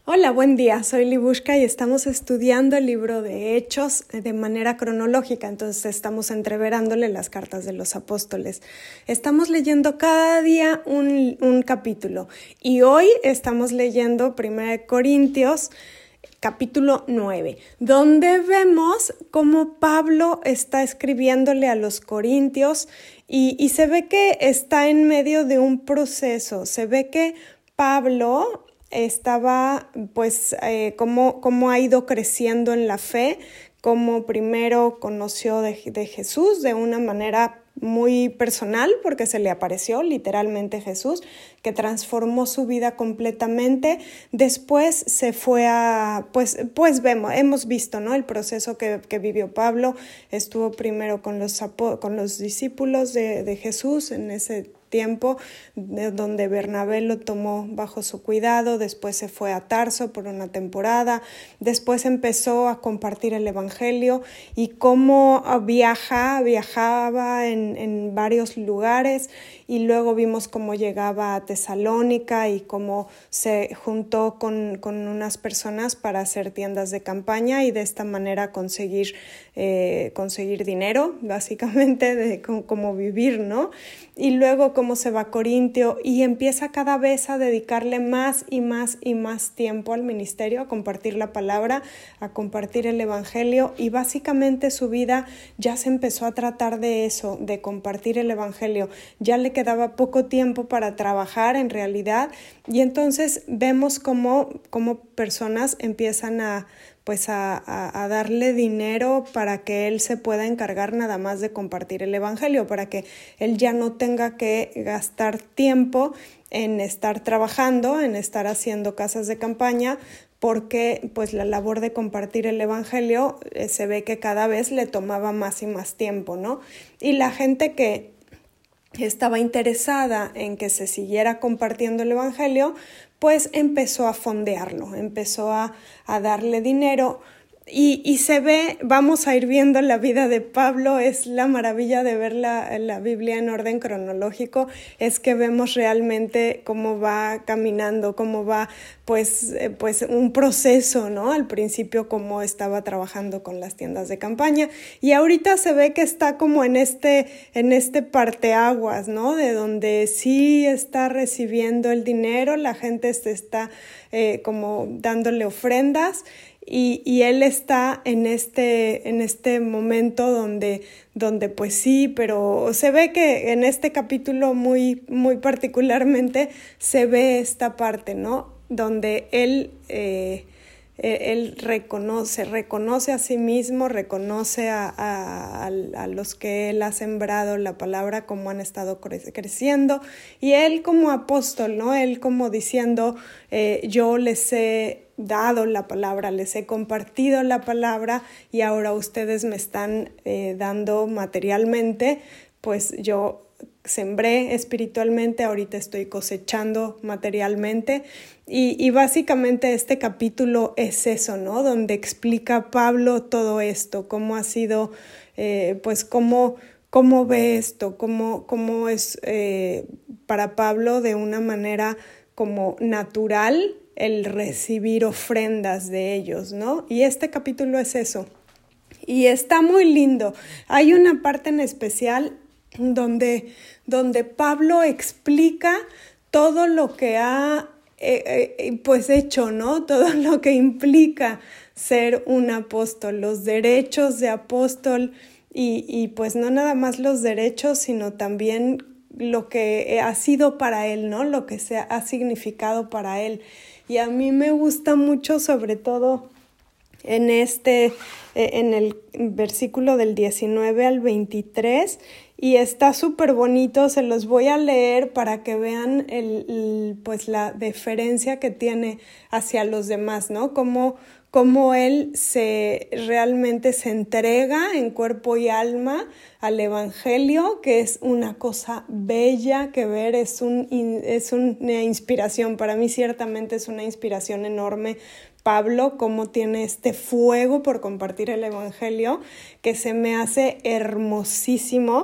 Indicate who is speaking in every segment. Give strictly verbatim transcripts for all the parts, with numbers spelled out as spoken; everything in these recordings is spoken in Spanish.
Speaker 1: Hola, buen día. Soy Libushka y estamos estudiando el libro de Hechos de manera cronológica, entonces estamos entreverándole las cartas de los apóstoles. Estamos leyendo cada día un, un capítulo y hoy estamos leyendo primera de Corintios, capítulo nueve, donde vemos cómo Pablo está escribiéndole a los corintios y, y se ve que está en medio de un proceso. Se ve que Pablo estaba, pues, eh, cómo, cómo ha ido creciendo en la fe, cómo primero conoció de, de Jesús de una manera muy personal, porque se le apareció literalmente Jesús, que transformó su vida completamente. Después se fue a, pues, pues vemos, hemos visto, ¿no? El proceso que, que vivió Pablo. Estuvo primero con los, con los discípulos de, de Jesús en ese tiempo, de donde Bernabé lo tomó bajo su cuidado. Después se fue a Tarso por una temporada, después empezó a compartir el evangelio y cómo viaja, viajaba en, en varios lugares, y luego vimos cómo llegaba a Tesalónica y cómo se juntó con, con unas personas para hacer tiendas de campaña y de esta manera conseguir, eh, conseguir dinero, básicamente, de cómo, cómo vivir, ¿no? Y luego cómo se va a Corintio y empieza cada vez a dedicarle más y más y más tiempo al ministerio, a compartir la palabra, a compartir el evangelio, y básicamente su vida ya se empezó a tratar de eso, de compartir el evangelio. Ya le quedaba poco tiempo para trabajar en realidad, y entonces vemos cómo, cómo personas empiezan a pues a, a, a darle dinero para que él se pueda encargar nada más de compartir el evangelio, para que él ya no tenga que gastar tiempo en estar trabajando, en estar haciendo casas de campaña, porque pues la labor de compartir el evangelio eh, se ve que cada vez le tomaba más y más tiempo, ¿no? Y la gente que estaba interesada en que se siguiera compartiendo el evangelio, pues empezó a fondearlo, empezó a, a darle dinero. Y, y se ve, vamos a ir viendo la vida de Pablo. Es la maravilla de ver la, la Biblia en orden cronológico, es que vemos realmente cómo va caminando, cómo va pues, eh, pues un proceso, ¿no? Al principio cómo estaba trabajando con las tiendas de campaña, y ahorita se ve que está como en este, en este parteaguas, ¿no? De donde sí está recibiendo el dinero, la gente se está eh, como dándole ofrendas. Y, y él está en este, en este momento donde, donde pues sí, pero se ve que en este capítulo muy, muy particularmente se ve esta parte, ¿no? Donde él, eh, él reconoce, reconoce a sí mismo, reconoce a, a, a los que él ha sembrado la palabra, cómo han estado cre- creciendo, y él como apóstol, ¿no? Él como diciendo, eh, yo les he dado la palabra, les he compartido la palabra, y ahora ustedes me están eh, dando materialmente, pues yo sembré espiritualmente, ahorita estoy cosechando materialmente. Y, y básicamente este capítulo es eso, ¿no? Donde explica Pablo todo esto, cómo ha sido, eh, pues cómo, cómo ve esto, cómo, cómo es eh, para Pablo de una manera como natural el recibir ofrendas de ellos, ¿no? Y este capítulo es eso. Y está muy lindo. Hay una parte en especial donde, donde Pablo explica todo lo que ha eh, eh, pues hecho, ¿no? Todo lo que implica ser un apóstol, los derechos de apóstol, y, y pues no nada más los derechos, sino también lo que ha sido para él, ¿no? Lo que se ha significado para él. Y a mí me gusta mucho, sobre todo en este, en el versículo del diecinueve al veintitrés, y está súper bonito. Se los voy a leer para que vean el, el, pues la deferencia que tiene hacia los demás, ¿no? Cómo, cómo él se realmente se entrega en cuerpo y alma al evangelio, que es una cosa bella que ver, es, un, es una inspiración. Para mí ciertamente es una inspiración enorme Pablo, cómo tiene este fuego por compartir el evangelio, que se me hace hermosísimo.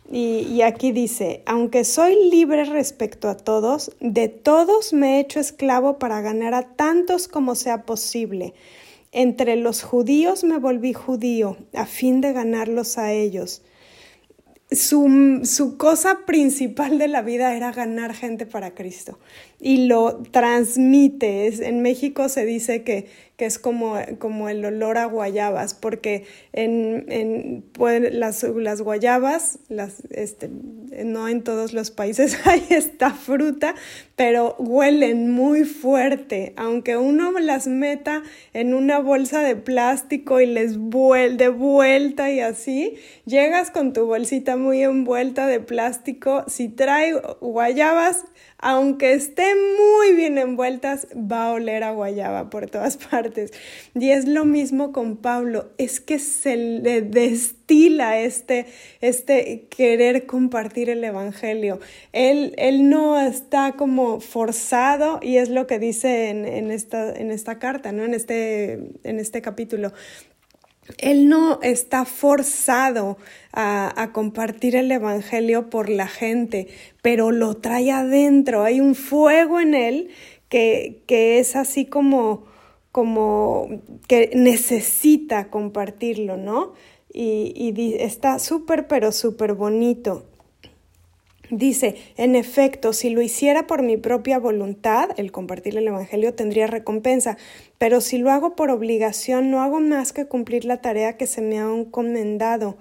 Speaker 1: Y, y aquí dice, aunque soy libre respecto a todos, de todos me he hecho esclavo para ganar a tantos como sea posible. Entre los judíos me volví judío, a fin de ganarlos a ellos. Su, su cosa principal de la vida era ganar gente para Cristo y lo transmite. Es, en México se dice que, que es como, como el olor a guayabas, porque en, en pues, las, las guayabas, las, este, no en todos los países hay esta fruta, pero huelen muy fuerte. Aunque uno las meta en una bolsa de plástico y les vuel, de vuelta y así, llegas con tu bolsita muy envuelta de plástico, si trae guayabas, aunque estén muy bien envueltas, va a oler a guayaba por todas partes. Y es lo mismo con Pablo, es que se le destila este, este querer compartir el evangelio. Él, él no está como forzado, y es lo que dice en, en, esta, en esta carta, ¿no? En este, en este capítulo. Él no está forzado a, a compartir el evangelio por la gente, pero lo trae adentro. Hay un fuego en él que, que es así como, como que necesita compartirlo, ¿no? Y, y está súper, pero súper bonito. Dice, en efecto, si lo hiciera por mi propia voluntad, el compartir el evangelio tendría recompensa, pero si lo hago por obligación, no hago más que cumplir la tarea que se me ha encomendado.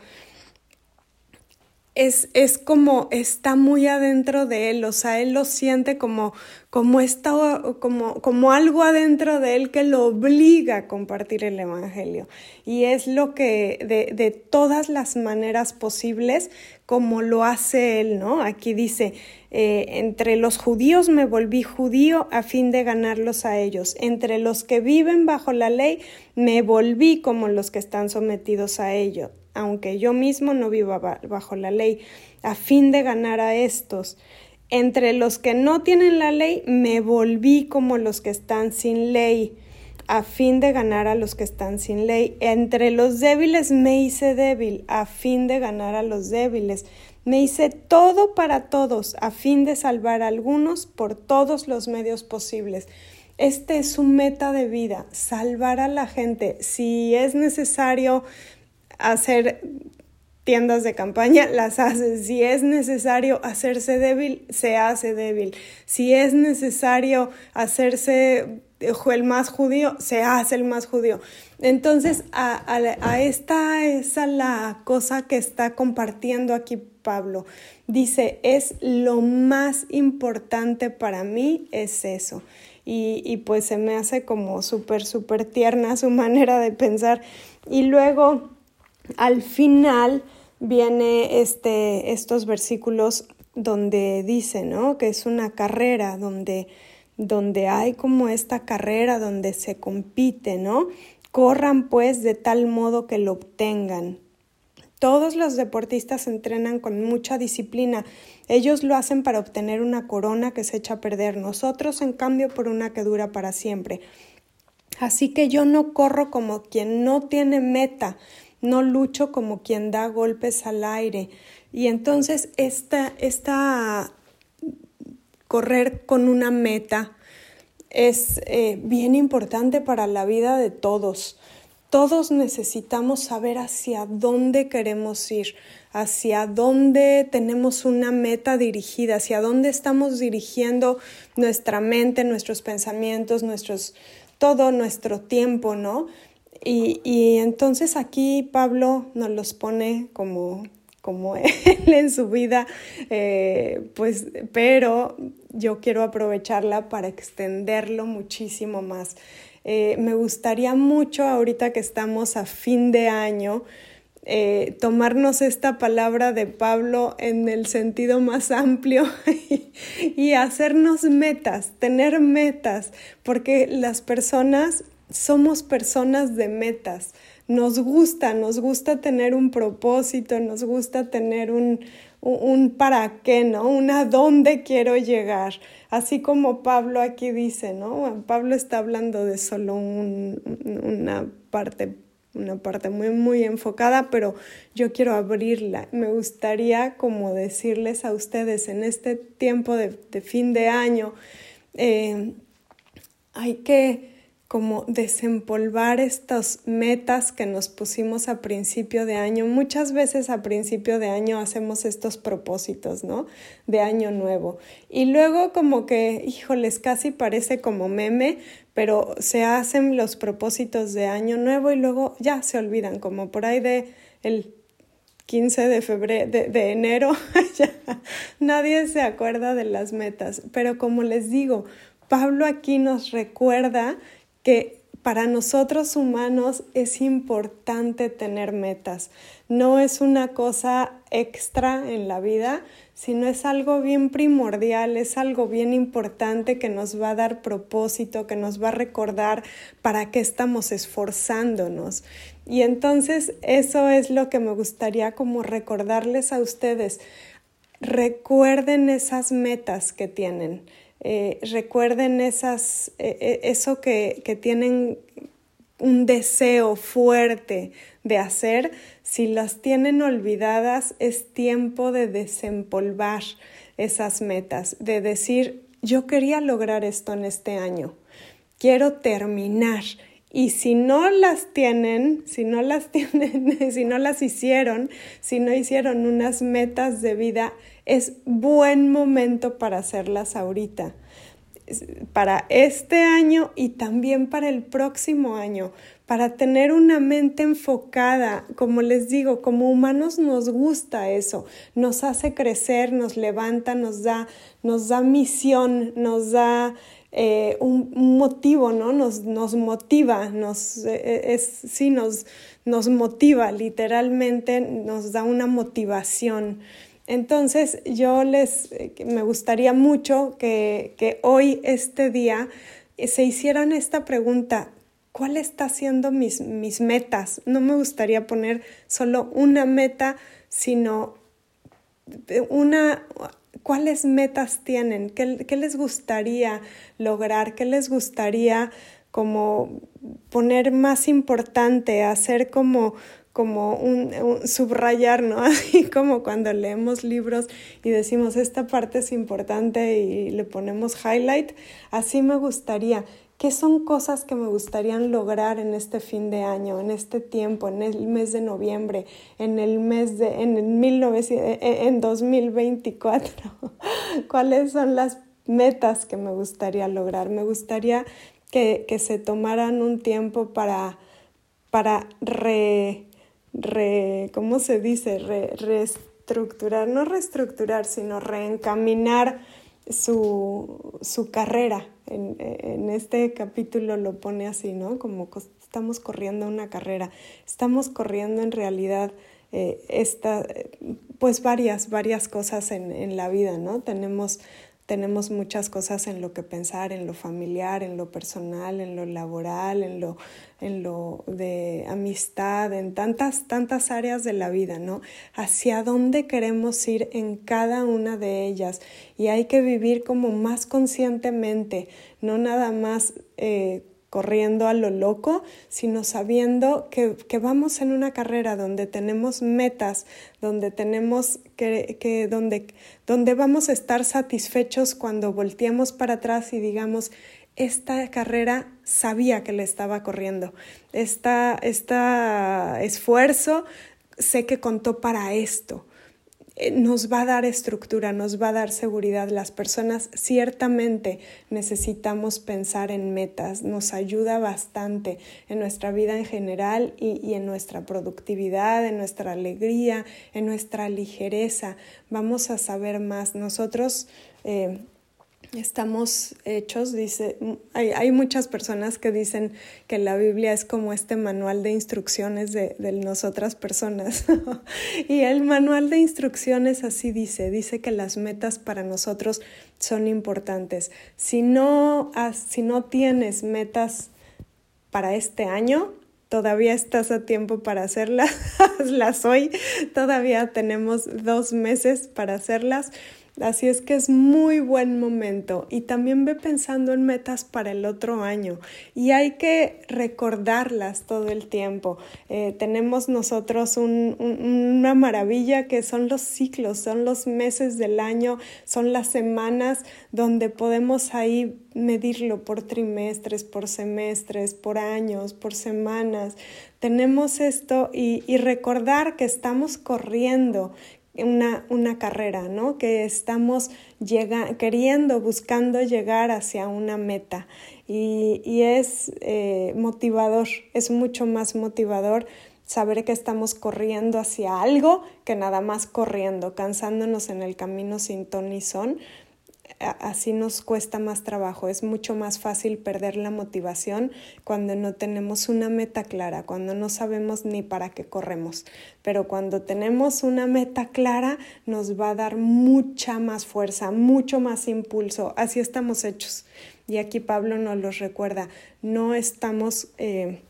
Speaker 1: Es, es como, está muy adentro de él, o sea, él lo siente como, como, está, como, como algo adentro de él que lo obliga a compartir el evangelio. Y es lo que, de, de todas las maneras posibles, como lo hace él, ¿no? Aquí dice, eh, entre los judíos me volví judío a fin de ganarlos a ellos. Entre los que viven bajo la ley me volví como los que están sometidos a ellos, aunque yo mismo no vivo bajo la ley, a fin de ganar a estos. Entre los que no tienen la ley, me volví como los que están sin ley, a fin de ganar a los que están sin ley. Entre los débiles me hice débil, a fin de ganar a los débiles. Me hice todo para todos, a fin de salvar a algunos por todos los medios posibles. Este es su meta de vida, salvar a la gente. Si es necesario hacer tiendas de campaña, las hace. Si es necesario hacerse débil, se hace débil. Si es necesario hacerse el más judío, se hace el más judío. Entonces, a, a, a esta es a la cosa que está compartiendo aquí Pablo. Dice, es lo más importante para mí, es eso. Y, y pues se me hace como súper, súper tierna su manera de pensar. Y luego, al final, viene este, estos versículos donde dice, ¿no? Que es una carrera, donde, donde hay como esta carrera donde se compite, ¿no? Corran pues de tal modo que lo obtengan. Todos los deportistas entrenan con mucha disciplina. Ellos lo hacen para obtener una corona que se echa a perder. Nosotros, en cambio, por una que dura para siempre. Así que yo no corro como quien no tiene meta. No lucho como quien da golpes al aire. Y entonces esta, esta correr con una meta es eh, bien importante para la vida de todos. Todos necesitamos saber hacia dónde queremos ir, hacia dónde tenemos una meta dirigida, hacia dónde estamos dirigiendo nuestra mente, nuestros pensamientos, nuestros, todo nuestro tiempo, ¿no? Y, y entonces aquí Pablo nos los pone como, como él en su vida, eh, pues, pero yo quiero aprovecharla para extenderlo muchísimo más. Eh, me gustaría mucho, ahorita que estamos a fin de año, eh, tomarnos esta palabra de Pablo en el sentido más amplio y, y hacernos metas, tener metas, porque las personas somos personas de metas. Nos gusta, nos gusta tener un propósito, nos gusta tener un, un, un para qué, ¿no? Un a dónde quiero llegar. Así como Pablo aquí dice, ¿no? Pablo está hablando de solo un, una parte una parte muy, muy enfocada, pero yo quiero abrirla. Me gustaría como decirles a ustedes en este tiempo de, de fin de año, eh, hay que como desempolvar estas metas que nos pusimos a principio de año. Muchas veces a principio de año hacemos estos propósitos, ¿no? De año nuevo. Y luego como que, híjoles, casi parece como meme, pero se hacen los propósitos de año nuevo y luego ya se olvidan, como por ahí de el quince de febrero, de, de enero, ya nadie se acuerda de las metas. Pero como les digo, Pablo aquí nos recuerda que para nosotros humanos es importante tener metas. No es una cosa extra en la vida, sino es algo bien primordial, es algo bien importante que nos va a dar propósito, que nos va a recordar para qué estamos esforzándonos. Y entonces eso es lo que me gustaría como recordarles a ustedes. Recuerden esas metas que tienen. Eh, recuerden esas, eh, eso que, que tienen un deseo fuerte de hacer. Si las tienen olvidadas, es tiempo de desempolvar esas metas, de decir, yo quería lograr esto en este año, quiero terminar. Y si no las tienen, si no las tienen, si no las hicieron, si no hicieron unas metas de vida, es buen momento para hacerlas ahorita, para este año y también para el próximo año, para tener una mente enfocada. Como les digo, como humanos nos gusta eso, nos hace crecer, nos levanta, nos da, nos da misión, nos da eh, un, un motivo, ¿no? Nos, nos motiva, nos, eh, es, sí, nos, nos motiva, literalmente nos da una motivación. Entonces yo les, me gustaría mucho que, que hoy, este día, se hicieran esta pregunta: ¿cuál está siendo mis, mis metas? No me gustaría poner solo una meta, sino una, ¿cuáles metas tienen? ¿Qué, qué les gustaría lograr? ¿Qué les gustaría como poner más importante, hacer como como un, un subrayar, ¿no? Así como cuando leemos libros y decimos esta parte es importante y le ponemos highlight. Así me gustaría. ¿Qué son cosas que me gustarían lograr en este fin de año, en este tiempo, en el mes de noviembre, en el mes de, en el mil novecientos, en dos mil veinticuatro? ¿Cuáles son las metas que me gustaría lograr? Me gustaría que, que se tomaran un tiempo para, para re... Re, ¿cómo se dice? Re, reestructurar, no reestructurar, sino reencaminar su, su carrera. En, en este capítulo lo pone así, ¿no? Como estamos corriendo una carrera. Estamos corriendo en realidad eh, esta, pues varias, varias cosas en, en la vida, ¿no? Tenemos Tenemos muchas cosas en lo que pensar, en lo familiar, en lo personal, en lo laboral, en lo, en lo de amistad, en tantas, tantas áreas de la vida, ¿no? Hacia dónde queremos ir en cada una de ellas. Y hay que vivir como más conscientemente, no nada más eh, corriendo a lo loco, sino sabiendo que, que vamos en una carrera donde tenemos metas, donde tenemos que, que donde, donde vamos a estar satisfechos cuando volteemos para atrás y digamos, esta carrera sabía que le estaba corriendo, esta, este esfuerzo sé que contó para esto. Nos va a dar estructura, nos va a dar seguridad. Las personas ciertamente necesitamos pensar en metas, nos ayuda bastante en nuestra vida en general y, y en nuestra productividad, en nuestra alegría, en nuestra ligereza. Vamos a saber más. Nosotros eh, estamos hechos, dice, hay, hay muchas personas que dicen que la Biblia es como este manual de instrucciones de, de nosotras personas. Y el manual de instrucciones así dice, dice que las metas para nosotros son importantes. Si no, si no tienes metas para este año, todavía estás a tiempo para hacerlas, hazlas hoy, todavía tenemos dos meses para hacerlas. Así es que es muy buen momento y también ve pensando en metas para el otro año y hay que recordarlas todo el tiempo. Eh, tenemos nosotros un, un, una maravilla que son los ciclos, son los meses del año, son las semanas donde podemos ahí medirlo por trimestres, por semestres, por años, por semanas. Tenemos esto y, y recordar que estamos corriendo Una, una carrera, ¿no? Que estamos llega, queriendo, buscando llegar hacia una meta y, y es eh, motivador, es mucho más motivador saber que estamos corriendo hacia algo que nada más corriendo, cansándonos en el camino sin ton ni son. Así nos cuesta más trabajo, es mucho más fácil perder la motivación cuando no tenemos una meta clara, cuando no sabemos ni para qué corremos, pero cuando tenemos una meta clara nos va a dar mucha más fuerza, mucho más impulso, así estamos hechos. Y aquí Pablo nos los recuerda, no estamos, eh,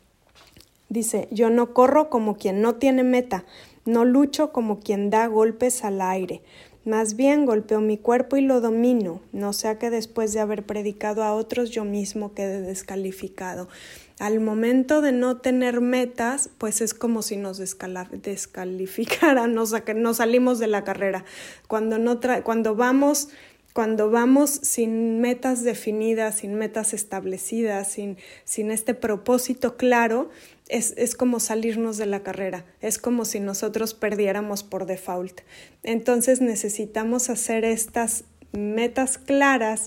Speaker 1: dice, yo no corro como quien no tiene meta, no lucho como quien da golpes al aire. Más bien golpeo mi cuerpo y lo domino, no sea que después de haber predicado a otros yo mismo quede descalificado. Al momento de no tener metas, pues es como si nos descala- descalificaran, nos, nos salimos de la carrera. Cuando, no tra- cuando vamos... Cuando vamos sin metas definidas, sin metas establecidas, sin, sin este propósito claro, es, es como salirnos de la carrera, es como si nosotros perdiéramos por default. Entonces necesitamos hacer estas metas claras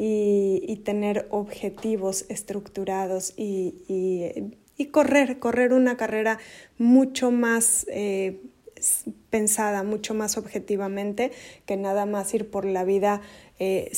Speaker 1: y, y tener objetivos estructurados y, y, y correr, correr una carrera mucho más eh, pensada, mucho más objetivamente que nada más ir por la vida eh,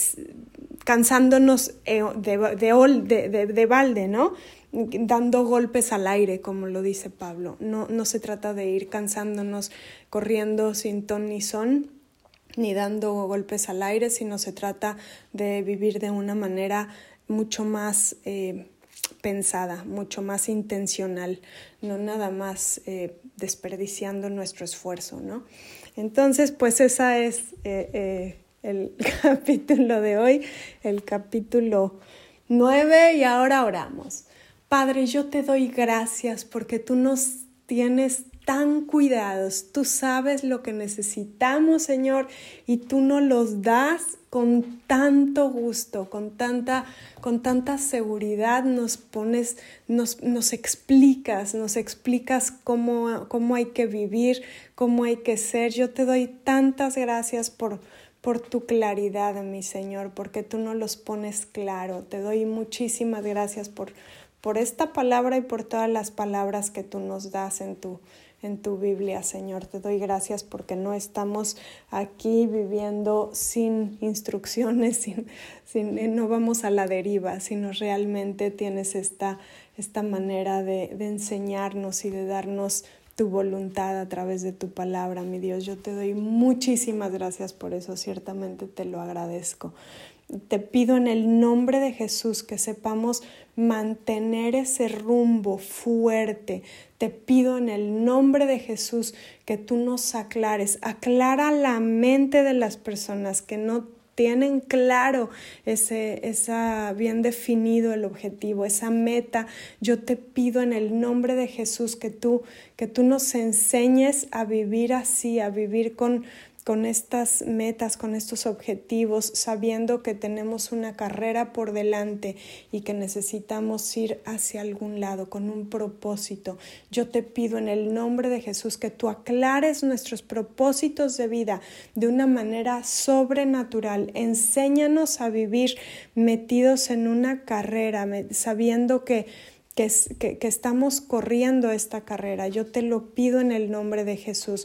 Speaker 1: cansándonos eh, de, de, de, de, de balde, ¿no? Dando golpes al aire, como lo dice Pablo. No, no se trata de ir cansándonos, corriendo sin ton ni son, ni dando golpes al aire, sino se trata de vivir de una manera mucho más eh, pensada, mucho más intencional, no nada más eh, desperdiciando nuestro esfuerzo, ¿no? Entonces, pues esa es eh, eh, el capítulo de hoy, el capítulo nueve, y ahora oramos. Padre, yo te doy gracias porque tú nos tienes tan cuidados, tú sabes lo que necesitamos, Señor, y tú nos los das con tanto gusto, con tanta, con tanta seguridad, nos pones, nos, nos explicas, nos explicas cómo, cómo hay que vivir, cómo hay que ser. Yo te doy tantas gracias por, por tu claridad, mi Señor, porque tú nos los pones claro. Te doy muchísimas gracias por, por esta palabra y por todas las palabras que tú nos das en tu en tu Biblia, Señor. Te doy gracias porque no estamos aquí viviendo sin instrucciones, sin, sin, no vamos a la deriva, sino realmente tienes esta, esta manera de, de enseñarnos y de darnos tu voluntad a través de tu palabra, mi Dios. Yo te doy muchísimas gracias por eso, ciertamente te lo agradezco. Te pido en el nombre de Jesús que sepamos mantener ese rumbo fuerte. Te pido en el nombre de Jesús que tú nos aclares. Aclara la mente de las personas que no tienen claro ese, esa bien definido el objetivo, esa meta. Yo te pido en el nombre de Jesús que tú, que tú nos enseñes a vivir así, a vivir con con estas metas, con estos objetivos, sabiendo que tenemos una carrera por delante y que necesitamos ir hacia algún lado con un propósito. Yo te pido en el nombre de Jesús que tú aclares nuestros propósitos de vida de una manera sobrenatural. Enséñanos a vivir metidos en una carrera, sabiendo que Que, que, que estamos corriendo esta carrera. Yo te lo pido en el nombre de Jesús.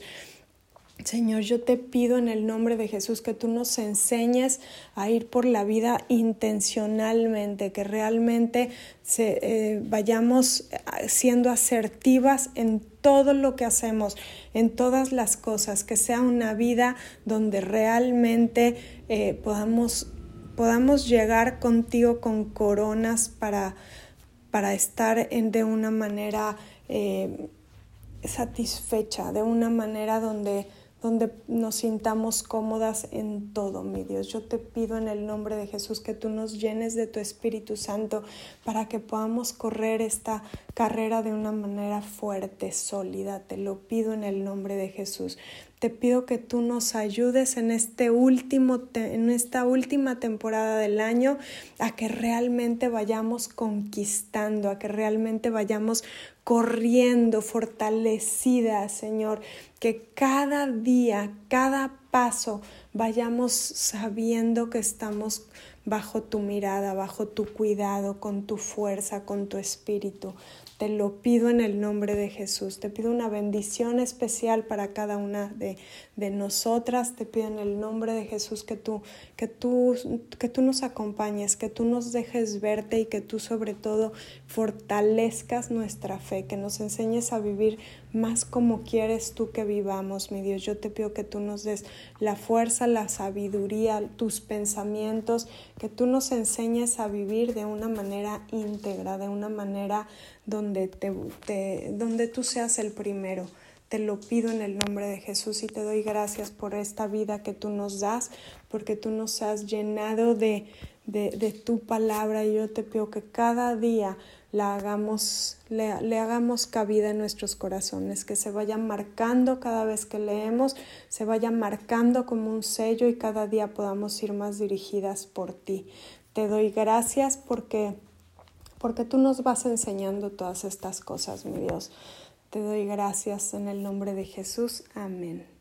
Speaker 1: Señor, yo te pido en el nombre de Jesús que tú nos enseñes a ir por la vida intencionalmente, que realmente se, eh, vayamos siendo asertivas en todo lo que hacemos, en todas las cosas, que sea una vida donde realmente eh, podamos, podamos llegar contigo con coronas para, para estar en, de una manera eh, satisfecha, de una manera donde donde nos sintamos cómodas en todo, mi Dios. Yo te pido en el nombre de Jesús que tú nos llenes de tu Espíritu Santo para que podamos correr esta carrera de una manera fuerte, sólida. Te lo pido en el nombre de Jesús. Te pido que tú nos ayudes en, este último te- en esta última temporada del año a que realmente vayamos conquistando, a que realmente vayamos corriendo, fortalecidas, Señor, que cada día, cada paso vayamos sabiendo que estamos bajo tu mirada, bajo tu cuidado, con tu fuerza, con tu espíritu. Te lo pido en el nombre de Jesús. Te pido una bendición especial para cada una de, de nosotras. Te pido en el nombre de Jesús que tú, que, tú, que tú nos acompañes, que tú nos dejes verte y que tú sobre todo fortalezcas nuestra fe, que nos enseñes a vivir más como quieres tú que vivamos, mi Dios. Yo te pido que tú nos des la fuerza, la sabiduría, tus pensamientos, que tú nos enseñes a vivir de una manera íntegra, de una manera donde, te, te, donde tú seas el primero. Te lo pido en el nombre de Jesús y te doy gracias por esta vida que tú nos das, porque tú nos has llenado de, de, de tu palabra, y yo te pido que cada día la hagamos, le, le hagamos cabida en nuestros corazones, que se vaya marcando cada vez que leemos, se vaya marcando como un sello y cada día podamos ir más dirigidas por ti. Te doy gracias porque, porque tú nos vas enseñando todas estas cosas, mi Dios. Te doy gracias en el nombre de Jesús. Amén.